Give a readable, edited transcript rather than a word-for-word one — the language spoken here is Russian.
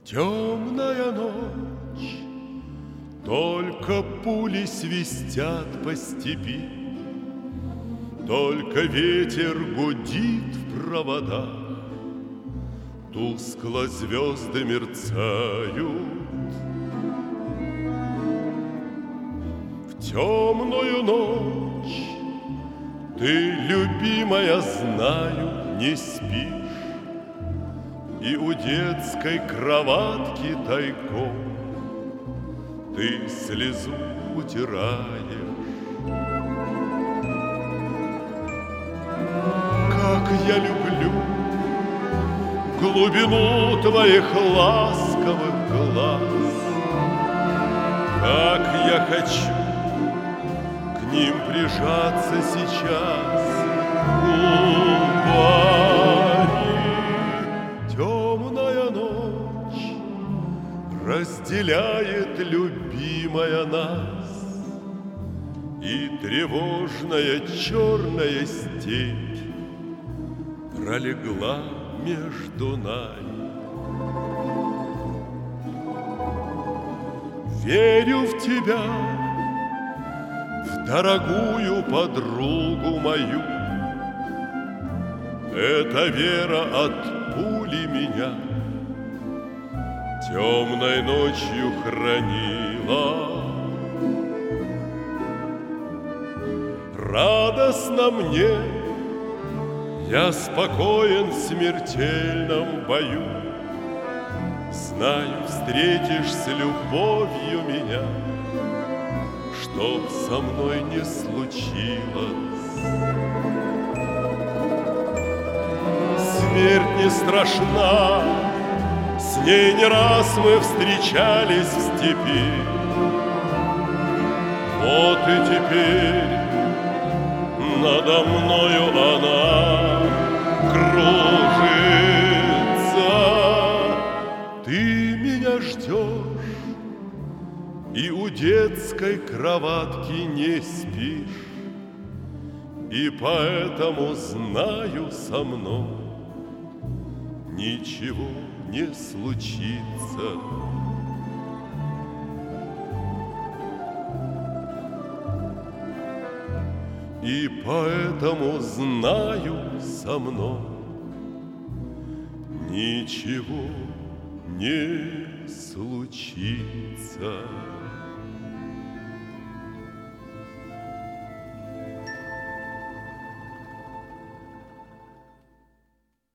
Темная ночь, только пули свистят по степи, только ветер гудит в проводах, тускло звезды мерцают. В темную ночь ты, любимая, знаю, не спишь, и у детской кроватки тайком ты слезу утираешь. Как я люблю глубину твоих ласковых глаз, как я хочу к ним прижаться сейчас губами. Темная ночь разделяет, любимая, нас, и тревожная черная степь пролегла между нами. Верю в тебя, в дорогую подругу мою. Эта вера от пули меня темной ночью хранила. Радостно мне, я спокоен в смертельном бою. Знаю, встретишь с любовью меня, чтоб со мной не случилось. Смерть не страшна, с ней не раз мы встречались в степи. Вот и теперь надо мною она кружится. Ты меня ждешь и у детской кроватки не спишь, и поэтому знаю, со мной ничего не случится. И поэтому знаю, со мной ничего не случится.